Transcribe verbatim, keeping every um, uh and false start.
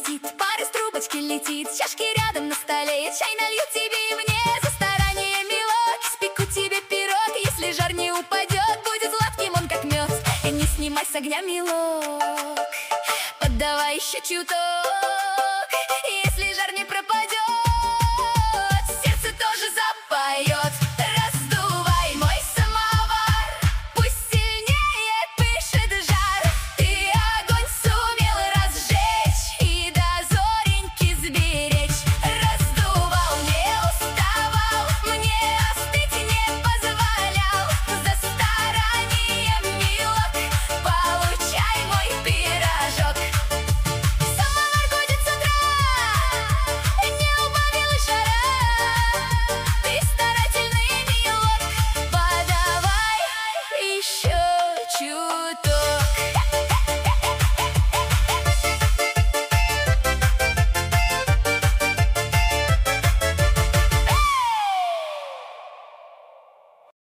летит, пар из трубочки летит, чашки рядом на столе, чай налью тебе и мне за старание, милок. Испеку тебе пирог, если жар не упадет, будет сладким он как мед. И не снимай с огня, милок, поддавай еще чуток. Если жар не пропадет, сердце тоже запоет. Раздувай мой самовар, пусть сильнее пышет жар. Ты огонь сумел разжечь и до зореньки сберечь. Раздувал, не уставал, мне остыть не позволял. За старание, милок, получай мой пирожок. Самовар гудит с утра, не убавилась жара. Ты старательный, милок, подавай еще.